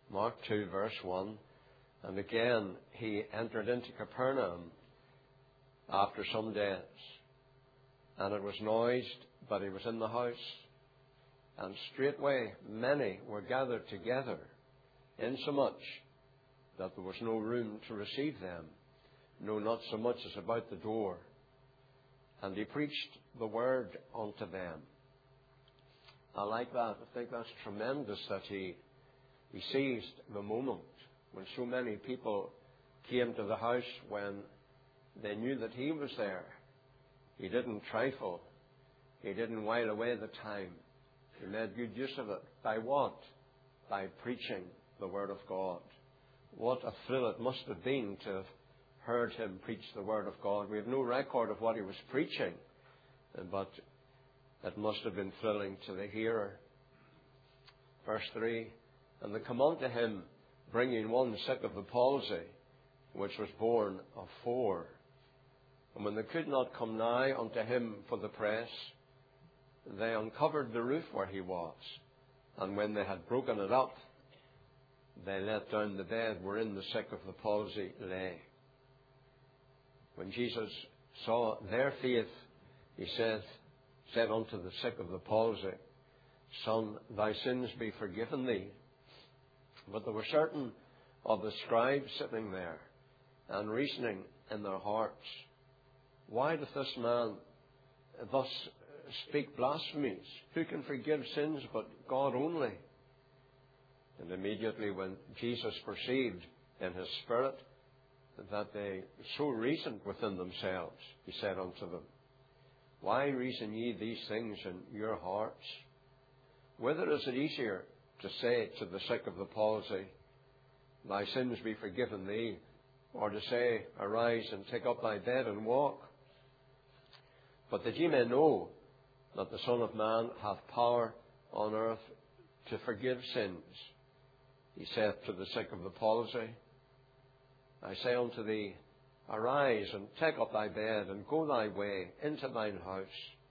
Mark 2, verse 1. And again, he entered into Capernaum after some days. And it was noised, but he was in the house. And straightway many were gathered together, insomuch that there was no room to receive them, no, not so much as about the door. And he preached the word unto them. I like that. I think that's tremendous that he seized the moment when so many people came to the house when they knew that he was there. He didn't trifle. He didn't while away the time. He made good use of it. By what? By preaching the word of God. What a thrill it must have been to have heard him preach the word of God. We have no record of what he was preaching, but it must have been thrilling to the hearer. Verse 3, and they come unto him, bringing one sick of the palsy, which was born of 4. And when they could not come nigh unto him for the press, they uncovered the roof where he was. And when they had broken it up, they let down the bed wherein the sick of the palsy lay. When Jesus saw their faith, he said unto the sick of the palsy, Son, thy sins be forgiven thee. But there were certain of the scribes sitting there and reasoning in their hearts, why doth this man thus speak blasphemies? Who can forgive sins but God only? And immediately when Jesus perceived in his spirit that they so reasoned within themselves, he said unto them, why reason ye these things in your hearts? Whether is it easier to say to the sick of the palsy, thy sins be forgiven thee, or to say, arise and take up thy bed and walk? But that ye may know that the Son of Man hath power on earth to forgive sins, he saith to the sick of the palsy, I say unto thee, arise and take up thy bed and go thy way into thine house.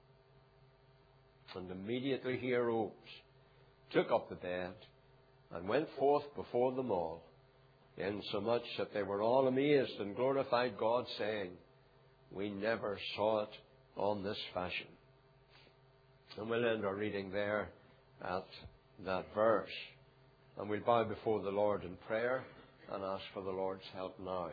And immediately he arose, took up the bed, and went forth before them all, insomuch that they were all amazed and glorified God, saying, we never saw it on this fashion. And we'll end our reading there at that verse. And we'll bow before the Lord in prayer and ask for the Lord's help now.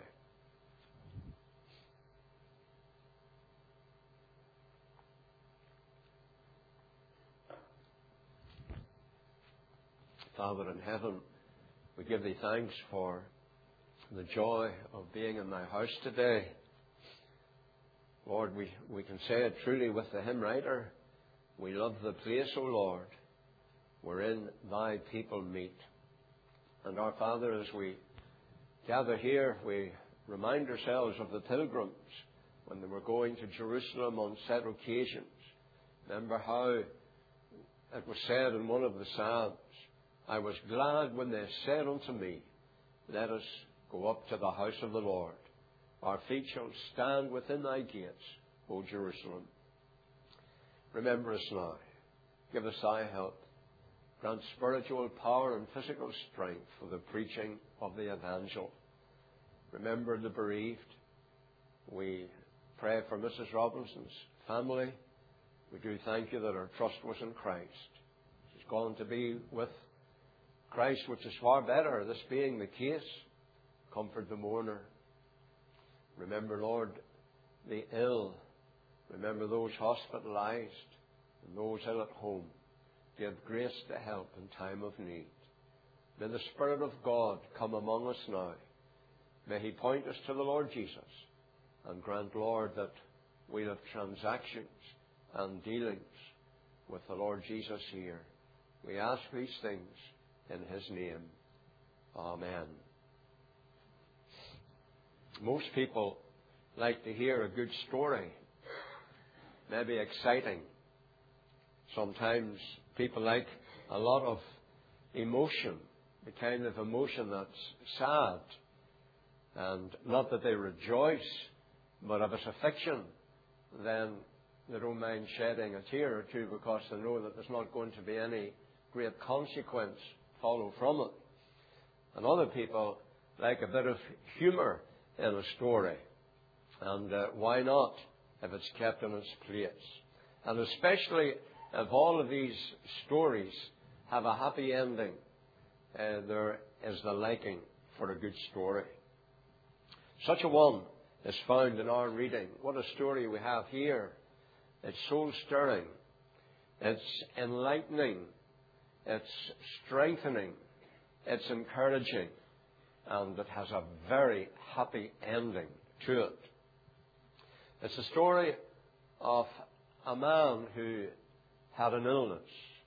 Father in heaven, we give thee thanks for the joy of being in thy house today. Lord, we can say it truly with the hymn writer, we love the place, O Lord, wherein thy people meet. And our Father, as we gather here, we remind ourselves of the pilgrims when they were going to Jerusalem on set occasions. Remember how it was said in one of the Psalms, I was glad when they said unto me, let us go up to the house of the Lord. Our feet shall stand within thy gates, O Jerusalem. Remember us now. Give us thy help. Grant spiritual power and physical strength for the preaching of the evangel. Remember the bereaved. We pray for Mrs. Robinson's family. We do thank you that her trust was in Christ. She's gone to be with Christ, which is far better. This being the case, comfort the mourner. Remember, Lord, the ill. Remember those hospitalized and those ill at home. Give grace to help in time of need. May the Spirit of God come among us now. May he point us to the Lord Jesus and grant, Lord, that we'll have transactions and dealings with the Lord Jesus here. We ask these things in his name. Amen. Most people like to hear a good story, maybe exciting. Sometimes people like a lot of emotion, the kind of emotion that's sad. And not that they rejoice, but if it's a fiction, then they don't mind shedding a tear or two because they know that there's not going to be any great consequence follow from it. And other people like a bit of humour in a story. And why not, if it's kept in its place? And especially if all of these stories have a happy ending, there is the liking for a good story. Such a one is found in our reading. What a story we have here. It's soul-stirring. It's enlightening. It's strengthening. It's encouraging. And it has a very happy ending to it. It's a story of a man who had an illness.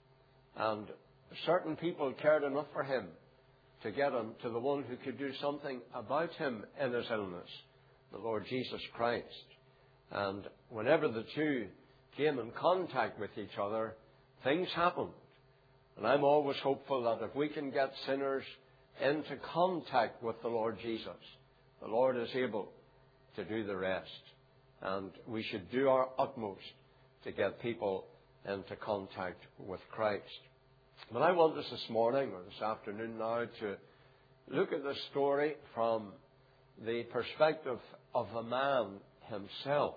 And certain people cared enough for him to get him to the one who could do something about him in his illness, the Lord Jesus Christ. And whenever the two came in contact with each other, things happened. And I'm always hopeful that if we can get sinners into contact with the Lord Jesus, the Lord is able to do the rest. And we should do our utmost to get people into contact with Christ. But I want us this morning or this afternoon now to look at this story from the perspective of the man himself.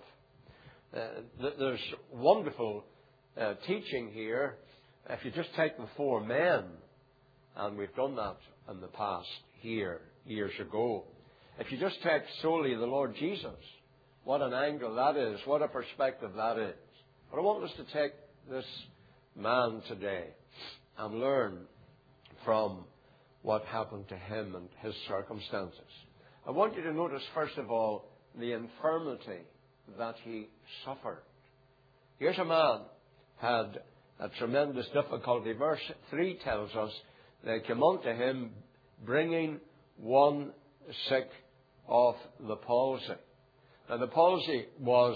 There's wonderful teaching here. If you just take the four men, and we've done that in the past here, years ago. If you just take solely the Lord Jesus, what an angle that is, what a perspective that is. But I want us to take this man today and learn from what happened to him and his circumstances. I want you to notice, first of all, the infirmity that he suffered. Here's a man had a tremendous difficulty. Verse 3 tells us they came unto him bringing one sick of the palsy. Now, the palsy was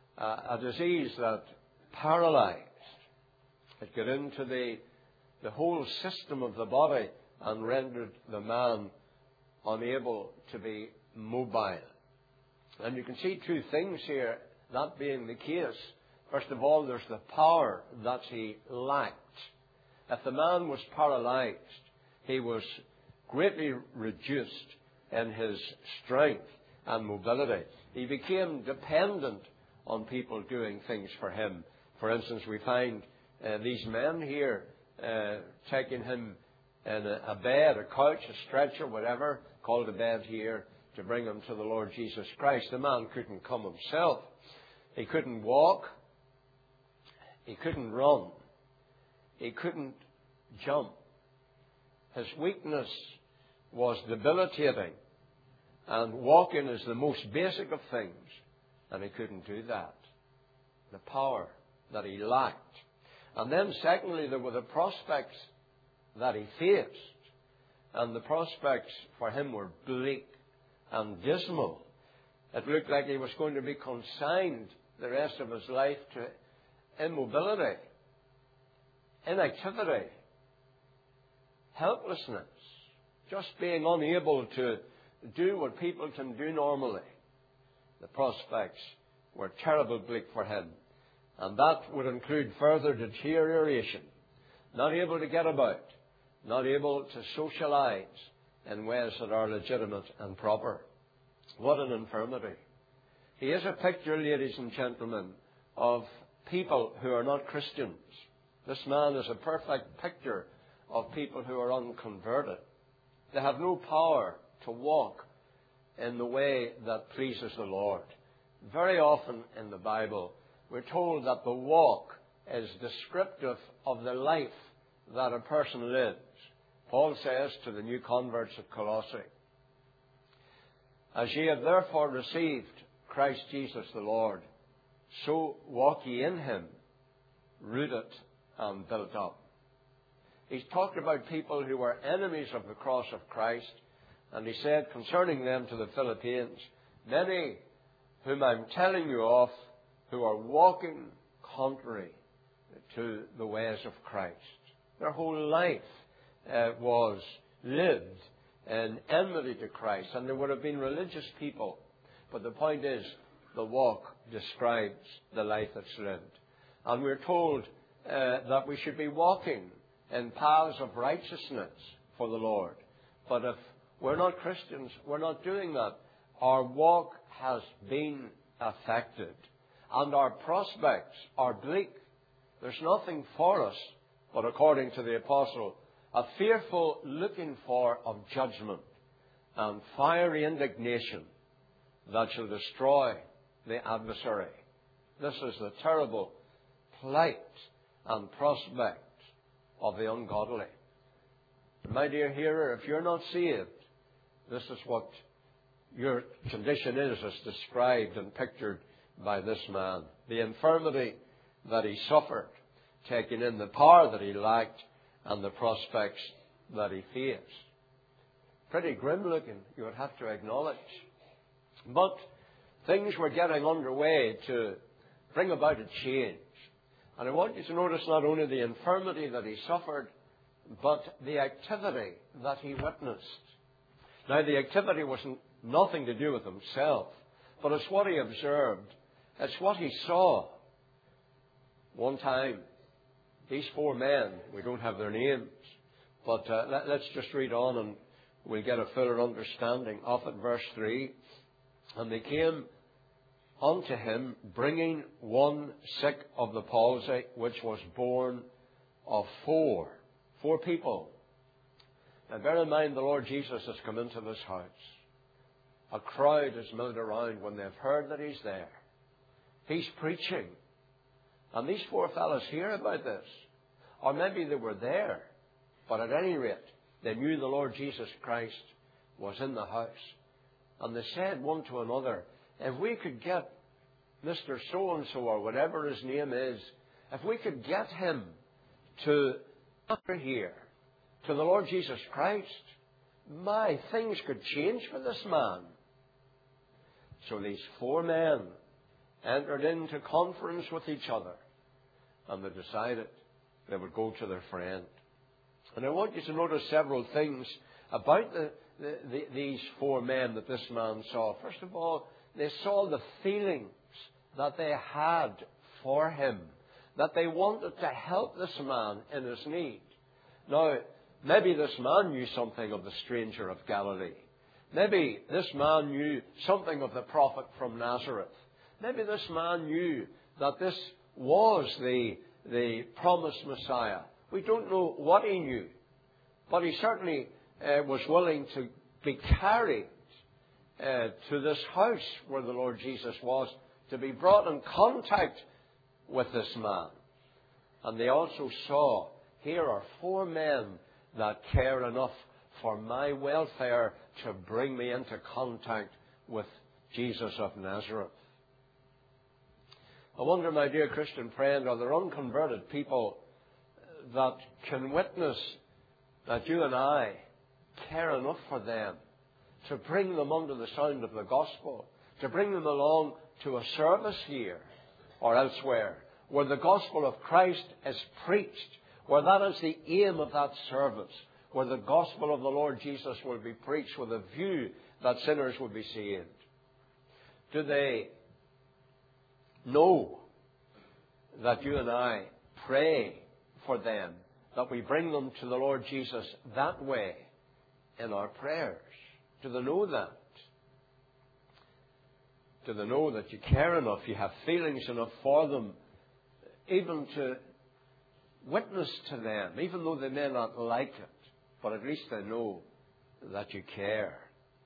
a disease that paralyzed. It got into the whole system of the body and rendered the man unable to be mobile. And you can see two things here, that being the case. First of all, there's the power that he lacked. If the man was paralyzed, he was greatly reduced in his strength and mobility. He became dependent on people doing things for him. For instance, we find these men here taking him in a bed, a couch, a stretcher, whatever, called a bed here, to bring him to the Lord Jesus Christ. The man couldn't come himself. He couldn't walk. He couldn't run. He couldn't jump. His weakness was debilitating. And walking is the most basic of things. And he couldn't do that. The power that he lacked. And then secondly, there were the prospects that he faced. And the prospects for him were bleak and dismal. It looked like he was going to be consigned the rest of his life to immobility, inactivity, helplessness, just being unable to do what people can do normally. The prospects were terribly bleak for him. And that would include further deterioration. Not able to get about. Not able to socialize in ways that are legitimate and proper. What an infirmity. He is a picture, ladies and gentlemen, of people who are not Christians. This man is a perfect picture of people who are unconverted. They have no power to walk in the way that pleases the Lord. Very often in the Bible, we're told that the walk is descriptive of the life that a person lives. Paul says to the new converts of Colossae, as ye have therefore received Christ Jesus the Lord, so walk ye in him, rooted and built up. He's talked about people who were enemies of the cross of Christ, and he said concerning them to the Philippians, many whom I'm telling you of, who are walking contrary to the ways of Christ. Their whole life was lived in enmity to Christ, and they would have been religious people. But the point is, the walk describes the life that's lived. And we're told that we should be walking in paths of righteousness for the Lord. But if we're not Christians, we're not doing that. Our walk has been affected. And our prospects are bleak. There's nothing for us, but according to the apostle, a fearful looking for of judgment and fiery indignation that shall destroy the adversary. This is the terrible plight and prospect of the ungodly. My dear hearer, if you're not saved, this is what your condition is as described and pictured by this man. The infirmity that he suffered, taking in the power that he lacked and the prospects that he faced. Pretty grim looking, you would have to acknowledge. But things were getting underway to bring about a change. And I want you to notice not only the infirmity that he suffered, but the activity that he witnessed. Now, the activity wasn't nothing to do with himself, but it's what he observed. It's what he saw. One time, these 4 men, we don't have their names, but let's just read on and we'll get a fuller understanding of it. Verse 3, and they came unto him, bringing one sick of the palsy, which was born of 4 people. Now bear in mind, the Lord Jesus has come into this house. A crowd is milled around when they've heard that he's there. He's preaching. And these 4 fellows hear about this. Or maybe they were there. But at any rate, they knew the Lord Jesus Christ was in the house. And they said one to another, if we could get Mr. So-and-so or whatever his name is, if we could get him to here, to the Lord Jesus Christ, my, things could change for this man. So these 4 men entered into conference with each other, and they decided they would go to their friend. And I want you to notice several things about these 4 men that this man saw. First of all, they saw the feelings that they had for him, that they wanted to help this man in his need. Now, maybe this man knew something of the stranger of Galilee. Maybe this man knew something of the prophet from Nazareth. Maybe this man knew that this was the promised Messiah. We don't know what he knew, but he certainly was willing to be carried to this house where the Lord Jesus was, to be brought in contact with this man. And they also saw, here are 4 men that care enough for my welfare to bring me into contact with Jesus of Nazareth. I wonder, my dear Christian friend, are there unconverted people that can witness that you and I care enough for them to bring them under the sound of the gospel, to bring them along to a service here or elsewhere where the gospel of Christ is preached, where that is the aim of that service, where the gospel of the Lord Jesus will be preached with a view that sinners will be saved? Do they know that you and I pray for them, that we bring them to the Lord Jesus that way in our prayers? Do they know that? Do they know that you care enough, you have feelings enough for them, even to witness to them, even though they may not like it, but at least they know that you care?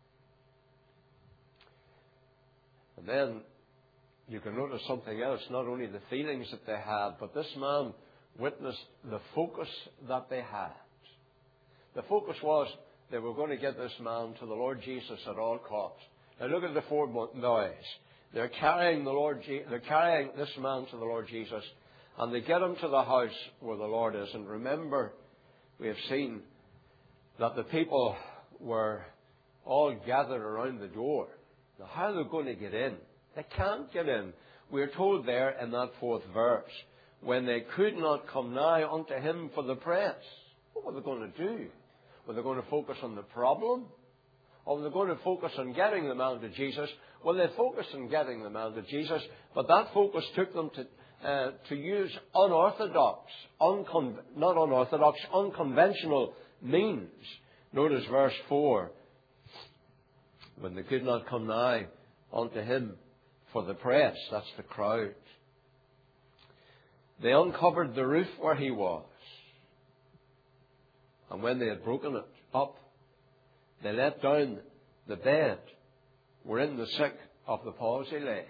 And then you can notice something else, not only the feelings that they had, but this man witnessed the focus that they had. The focus was they were going to get this man to the Lord Jesus at all costs. Now look at the 4 boys. They're carrying this man to the Lord Jesus, and they get him to the house where the Lord is. And remember, we have seen that the people were all gathered around the door. Now, how are they going to get in? They can't get in. We're told there in that 4th verse, when they could not come nigh unto him for the press. What were they going to do? Were they going to focus on the problem? Or were they going to focus on getting the man to Jesus? Well, they focused on getting the man to Jesus, but that focus took them to use unconventional means Notice verse 4. When they could not come nigh unto him for the press, that's the crowd, they uncovered the roof where he was. And when they had broken it up, they let down the bed wherein the sick of the palsy lay.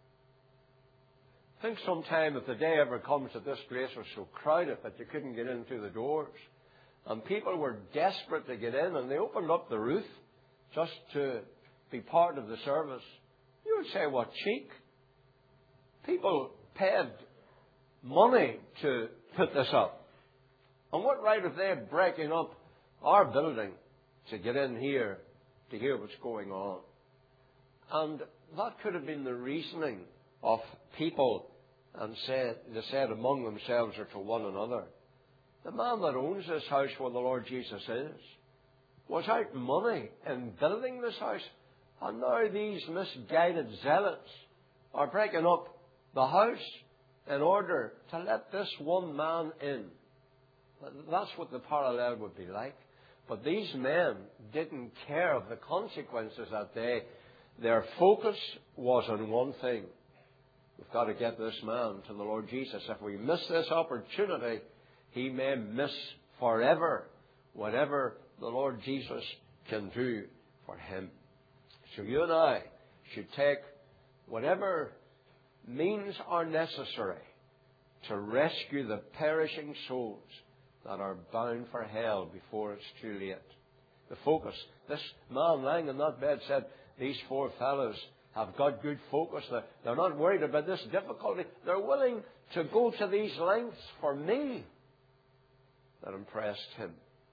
Think sometime if the day ever comes that this place was so crowded that you couldn't get in through the doors, and people were desperate to get in, and they opened up the roof just to be part of the service. You would say, what cheek? People paid money to put this up. And what right have they breaking up our building to get in here to hear what's going on? And that could have been the reasoning of people, and they said among themselves or to one another, the man that owns this house where the Lord Jesus is was out money in building this house, and now these misguided zealots are breaking up the house in order to let this one man in. That's what the parallel would be like. But these men didn't care of the consequences that day. Their focus was on one thing. We've got to get this man to the Lord Jesus. If we miss this opportunity, he may miss forever whatever the Lord Jesus can do for him. So you and I should take whatever means are necessary to rescue the perishing souls that are bound for hell before it's too late. The focus. This man lying in that bed said, these four fellows have got good focus. They're not worried about this difficulty. They're willing to go to these lengths for me. That impressed him.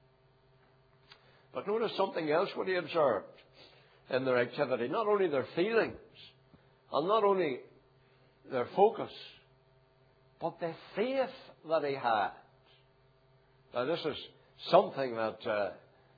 But notice something else what he observed in their activity. Not only their feelings, and not only their focus, but the faith that he had. Now this is something that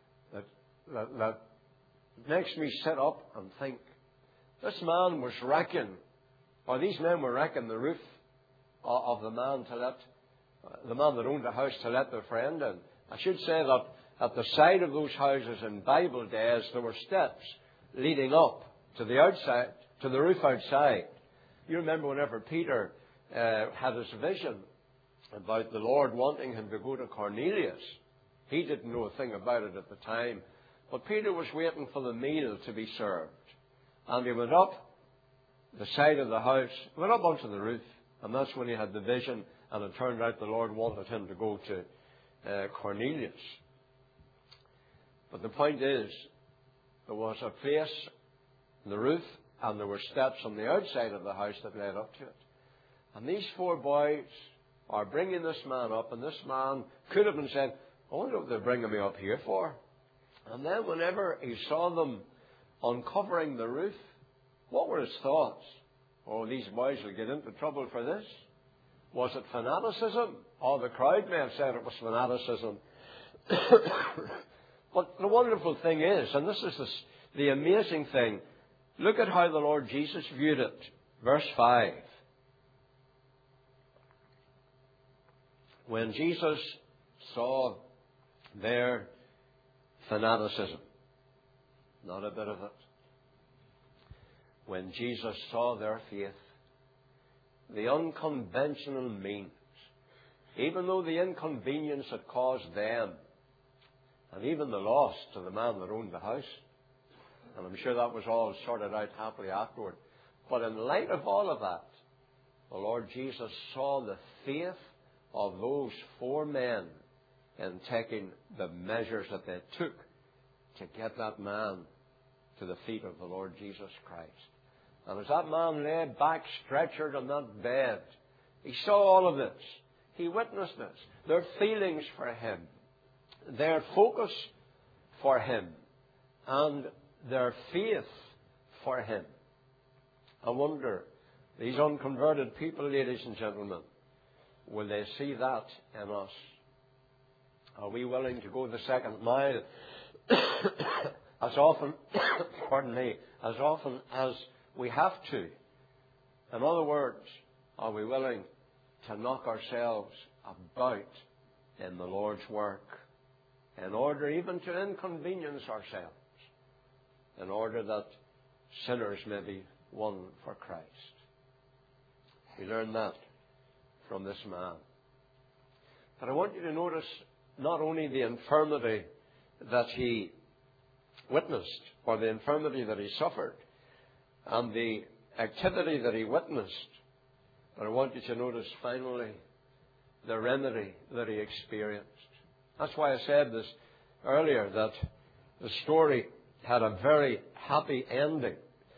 makes me sit up and think. This man was wrecking, or these men were wrecking the roof of the man that owned the house to let their friend in. I should say that at the side of those houses in Bible days there were steps leading up to the outside, to the roof outside. You remember whenever Peter had his vision about the Lord wanting him to go to Cornelius. He didn't know a thing about it at the time. But Peter was waiting for the meal to be served. And he went up the side of the house, went up onto the roof, and that's when he had the vision, and it turned out the Lord wanted him to go to Cornelius. But the point is, there was a place in the roof, and there were steps on the outside of the house that led up to it. And these four boys are bringing this man up, and this man could have been saying, I wonder what they're bringing me up here for. And then whenever he saw them uncovering the roof, what were his thoughts? Oh, these boys will get into trouble for this. Was it fanaticism? Oh, the crowd may have said it was fanaticism. But the wonderful thing is, and this is the amazing thing, look at how the Lord Jesus viewed it. Verse 5. When Jesus saw their fanaticism, not a bit of it. When Jesus saw their faith, the unconventional means, even though the inconvenience had caused them, and even the loss to the man that owned the house, and I'm sure that was all sorted out happily afterward. But in light of all of that, the Lord Jesus saw the faith of those four men in taking the measures that they took to get that man to the feet of the Lord Jesus Christ. And as that man lay back stretchered on that bed, he saw all of this. He witnessed this. Their feelings for him, their focus for him, and their faith for him. I wonder, these unconverted people, ladies and gentlemen, will they see that in us? Are we willing to go the second mile as often, as often as we have to? In other words, are we willing to knock ourselves about in the Lord's work in order even to inconvenience ourselves, in order that sinners may be won for Christ. We learn that from this man. But I want you to notice not only the infirmity that he witnessed, or the infirmity that he suffered, and the activity that he witnessed, but I want you to notice finally the remedy that he experienced. That's why I said this earlier, that the story had a very happy ending.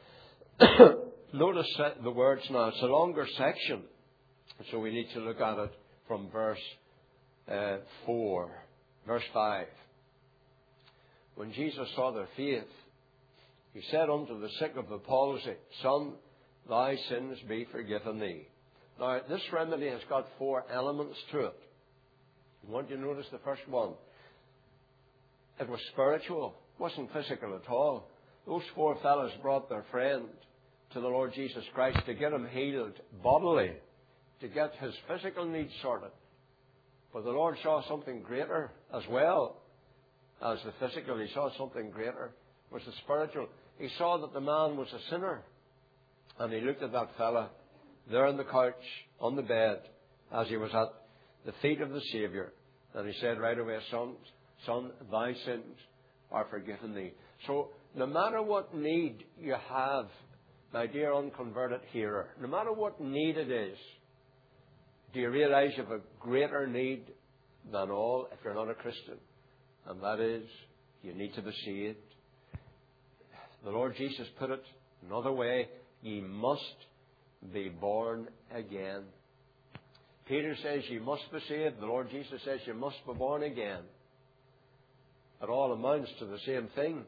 Notice the words now. It's a longer section, so we need to look at it from verse 4. Verse 5. When Jesus saw their faith, he said unto the sick of the palsy, Son, thy sins be forgiven thee. Now, this remedy has got 4 elements to it. I want you to notice the first one. It was spiritual. It wasn't physical at all. Those 4 fellows brought their friend to the Lord Jesus Christ to get him healed bodily, to get his physical needs sorted. But the Lord saw something greater as well as the physical. He saw something greater. It was the spiritual. He saw that the man was a sinner. And he looked at that fella there on the couch, on the bed, as he was at the feet of the Saviour. And he said right away, Son, thy sins are forgiven thee. So no matter what need you have, my dear unconverted hearer, no matter what need it is, do you realize you have a greater need than all if you're not a Christian? And that is, you need to be saved. The Lord Jesus put it another way, ye must be born again. Peter says you must be saved. The Lord Jesus says you must be born again. It all amounts to the same thing.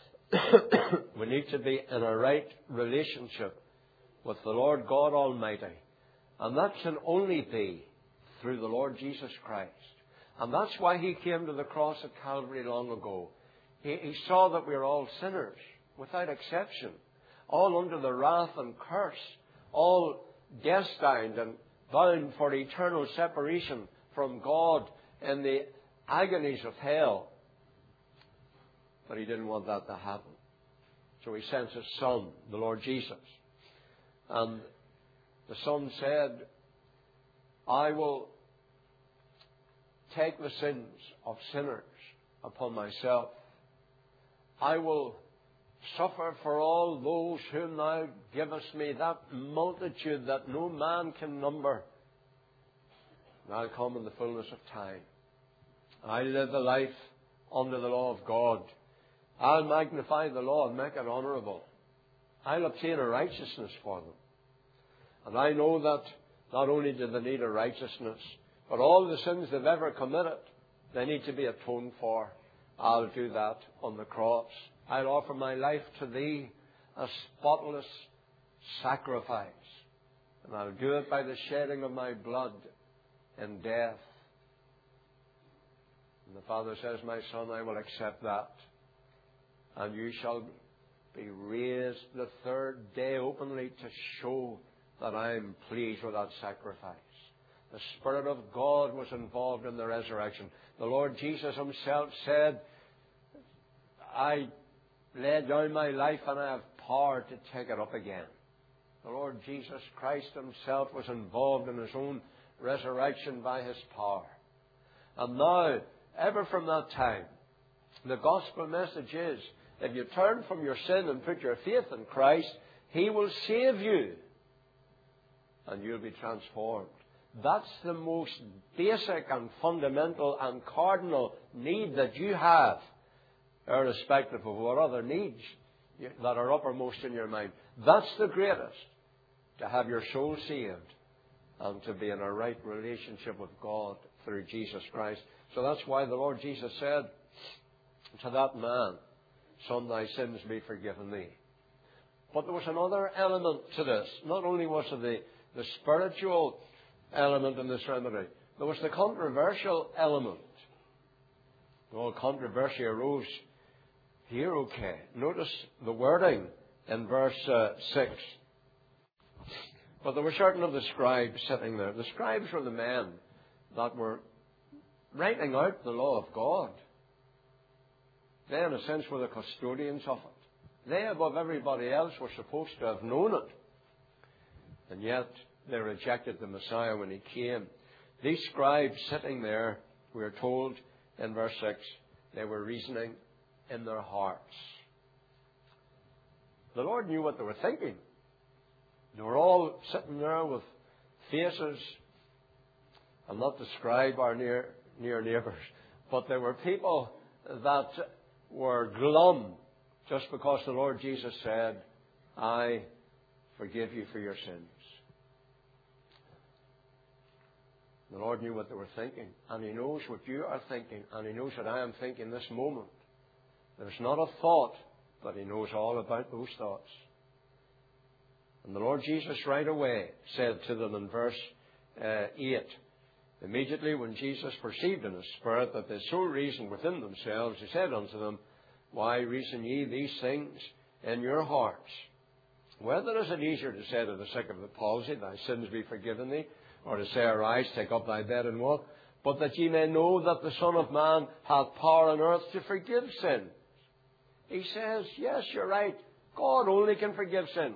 We need to be in a right relationship with the Lord God Almighty. And that can only be through the Lord Jesus Christ. And that's why He came to the cross at Calvary long ago. He saw that we were all sinners, without exception, all under the wrath and curse, all destined and bound for eternal separation from God in the agonies of hell. But He didn't want that to happen. So He sent His Son, the Lord Jesus. And the Son said, I will take the sins of sinners upon myself. I will suffer for all those whom thou givest me, that multitude that no man can number. And I'll come in the fullness of time. I live a life under the law of God. I'll magnify the law and make it honourable. I'll obtain a righteousness for them. And I know that not only do they need a righteousness, but all the sins they've ever committed, they need to be atoned for. I'll do that on the cross. I'll offer my life to Thee, a spotless sacrifice. And I'll do it by the shedding of my blood in death. And the Father says, my Son, I will accept that. And you shall be raised the third day openly to show that I am pleased with that sacrifice. The Spirit of God was involved in the resurrection. The Lord Jesus Himself said, I laid down my life and I have power to take it up again. The Lord Jesus Christ Himself was involved in His own resurrection by His power. And now, ever from that time, the gospel message is, if you turn from your sin and put your faith in Christ, He will save you. And you'll be transformed. That's the most basic and fundamental and cardinal need that you have, irrespective of what other needs that are uppermost in your mind. That's the greatest, to have your soul saved and to be in a right relationship with God through Jesus Christ. So that's why the Lord Jesus said to that man, Son, thy sins be forgiven thee. But there was another element to this. Not only was it the spiritual element in this remedy, there was the controversial element. All controversy arose here, okay. Notice the wording in verse 6. But there were certain of the scribes sitting there. The scribes were the men that were writing out the law of God. They, in a sense, were the custodians of it. They, above everybody else, were supposed to have known it. And yet, they rejected the Messiah when he came. These scribes sitting there, we are told in verse 6, they were reasoning in their hearts. The Lord knew what they were thinking. They were all sitting there with faces. I'll not describe our near neighbours, but there were people that were glum just because the Lord Jesus said, I forgive you for your sins. The Lord knew what they were thinking, and He knows what you are thinking, and He knows what I am thinking this moment. There's not a thought, but He knows all about those thoughts. And the Lord Jesus right away said to them in verse 8, immediately when Jesus perceived in His spirit that they so reasoned within themselves, He said unto them, why reason ye these things in your hearts? Whether is it easier to say to the sick of the palsy, thy sins be forgiven thee, or to say, arise, take up thy bed and walk, but that ye may know that the Son of Man hath power on earth to forgive sins. He says, yes, you're right. God only can forgive sins.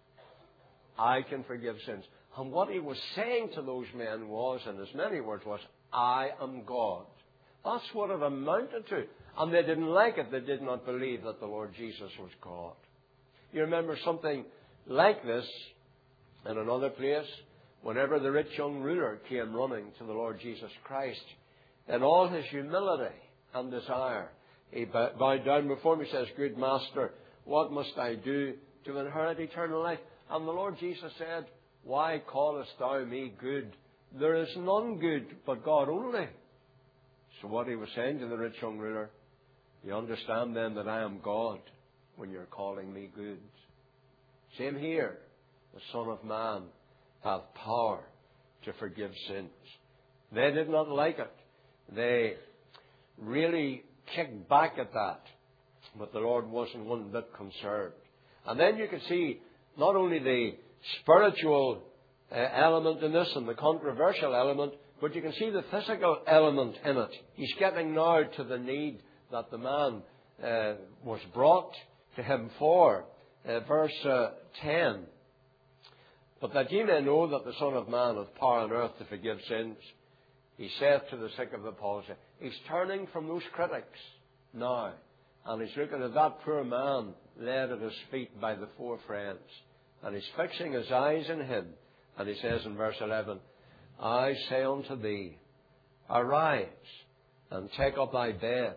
I can forgive sins. And what He was saying to those men was, in as many words, was, I am God. That's what it amounted to. And they didn't like it. They did not believe that the Lord Jesus was God. You remember something like this in another place? Whenever the rich young ruler came running to the Lord Jesus Christ, in all his humility and desire, he bowed down before him. He says, good Master, what must I do to inherit eternal life? And the Lord Jesus said, why callest thou me good? There is none good but God only. So what he was saying to the rich young ruler, you understand then that I am God when you're calling me good. Same here. The Son of Man hath power to forgive sins. They did not like it. They really kicked back at that. But the Lord wasn't one bit concerned. And then you can see not only the spiritual element in this and the controversial element, but you can see the physical element in it. He's getting now to the need that the man was brought to him for. Verse 10. But that ye may know that the Son of Man hath power on earth to forgive sins, he saith to the sick of the palsy. He's turning from those critics now, and he's looking at that poor man laid at his feet by the four friends, and he's fixing his eyes in him, and he says in verse 11, I say unto thee, arise, and take up thy bed,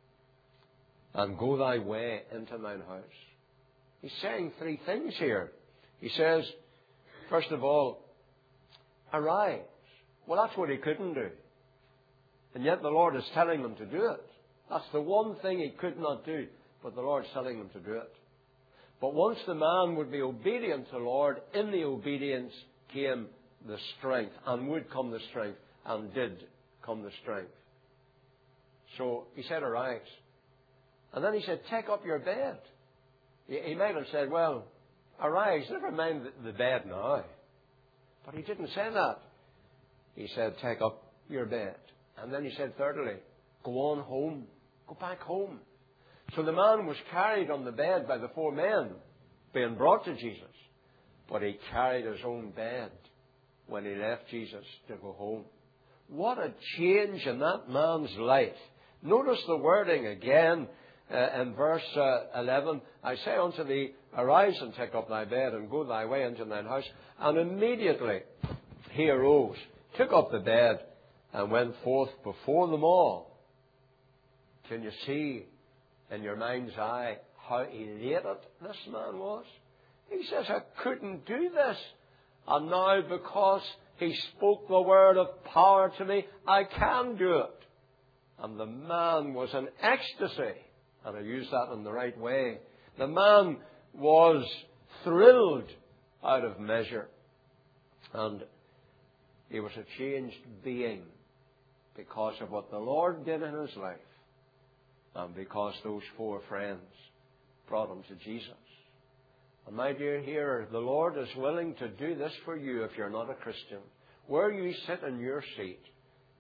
and go thy way into thine house. He's saying three things here. He says, first of all, arise. Well, that's what he couldn't do. And yet the Lord is telling him to do it. That's the one thing he could not do, but the Lord's telling him to do it. But once the man would be obedient to the Lord, in the obedience came the strength, and would come the strength, and did come the strength. So he said, arise. And then he said, take up your bed. He might have said, well, arise, never mind the bed now. But he didn't say that. He said, take up your bed. And then he said, thirdly, go on home. Go back home. So the man was carried on the bed by the four men being brought to Jesus. But he carried his own bed when he left Jesus to go home. What a change in that man's life. Notice the wording again in verse 11. I say unto thee, arise and take up thy bed and go thy way into thine house. And immediately he arose, took up the bed, and went forth before them all. Can you see in your mind's eye how elated this man was? He says, I couldn't do this. And now because he spoke the word of power to me, I can do it. And the man was in ecstasy. And I use that in the right way. The man was thrilled out of measure. And he was a changed being because of what the Lord did in his life. And because those four friends brought him to Jesus. And my dear hearer, the Lord is willing to do this for you if you're not a Christian. Where you sit in your seat,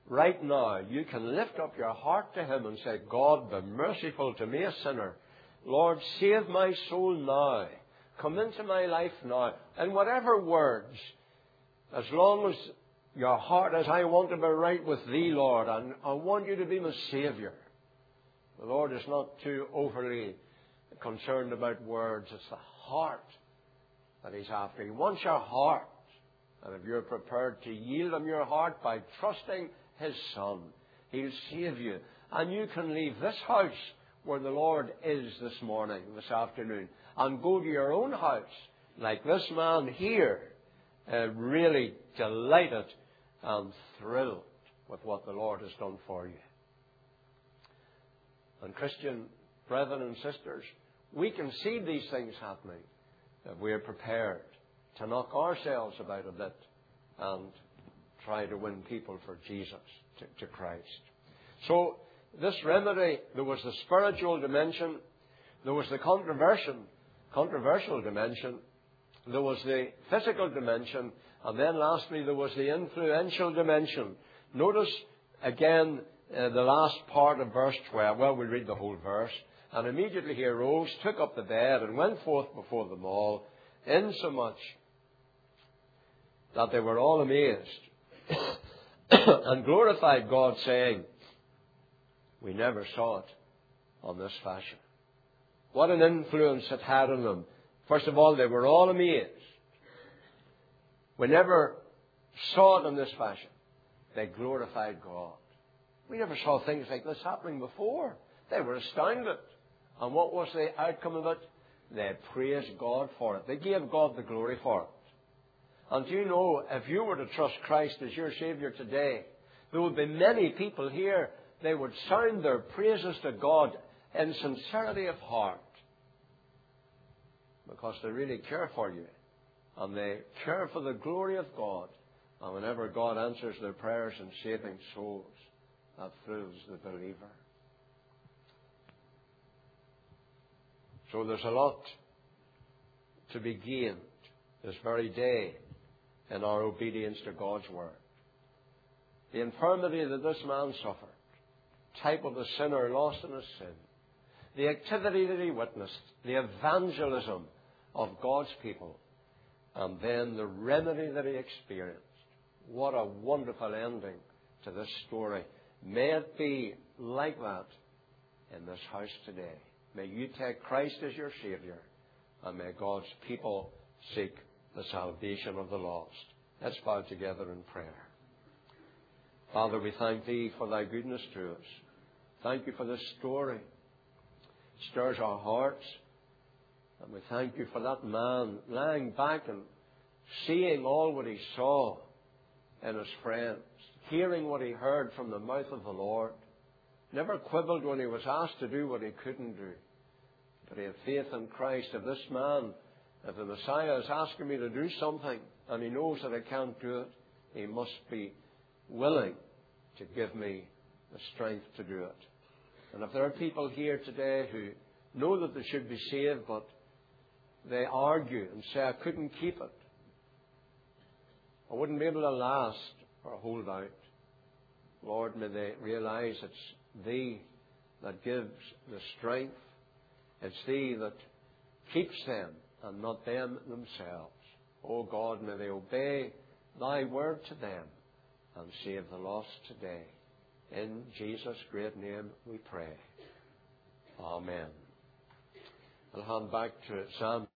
right now, you can lift up your heart to Him and say, God, be merciful to me, a sinner. Lord, save my soul now. Come into my life now. In whatever words, as long as your heart is, I want to be right with Thee, Lord, and I want You to be my Saviour. The Lord is not too overly concerned about words. It's the heart that He's after. He wants your heart. And if you're prepared to yield Him your heart by trusting His Son, He'll save you. And you can leave this house where the Lord is this morning, this afternoon, and go to your own house, like this man here, really delighted and thrilled with what the Lord has done for you. And Christian brethren and sisters, we can see these things happening if we are prepared to knock ourselves about a bit and try to win people for Jesus, to Christ. So, this remedy, there was the spiritual dimension, there was the controversial dimension, there was the physical dimension, and then lastly there was the influential dimension. Notice again the last part of verse 12. Well, we'll read the whole verse. And immediately he arose, took up the bed, and went forth before them all, insomuch that they were all amazed, and glorified God, saying, we never saw it on this fashion. What an influence it had on them. First of all, they were all amazed. We never saw it in this fashion. They glorified God. We never saw things like this happening before. They were astounded. And what was the outcome of it? They praised God for it. They gave God the glory for it. And do you know, if you were to trust Christ as your Saviour today, there would be many people here, they would sound their praises to God in sincerity of heart, because they really care for you, and they care for the glory of God. And whenever God answers their prayers and saving souls, that thrills the believer. So there's a lot to be gained this very day in our obedience to God's Word. The infirmity that this man suffered, type of the sinner lost in his sin, the activity that he witnessed, the evangelism of God's people, and then the remedy that he experienced. What a wonderful ending to this story. May it be like that in this house today. May you take Christ as your Saviour, and may God's people seek the salvation of the lost. Let's bow together in prayer. Father, we thank Thee for Thy goodness to us. Thank You for this story. It stirs our hearts. And we thank You for that man lying back and seeing all what he saw in his friends, hearing what he heard from the mouth of the Lord. Never quibbled when he was asked to do what he couldn't do. But he had faith in Christ. If this man, if the Messiah is asking me to do something and he knows that I can't do it, he must be willing to give me the strength to do it. And if there are people here today who know that they should be saved, but they argue and say, I couldn't keep it, I wouldn't be able to last or hold out, Lord, may they realize it's Thee that gives the strength. It's Thee that keeps them and not them themselves. Oh God, may they obey Thy word to them and save the lost today. In Jesus' great name we pray. Amen. I'll hand back to Sam.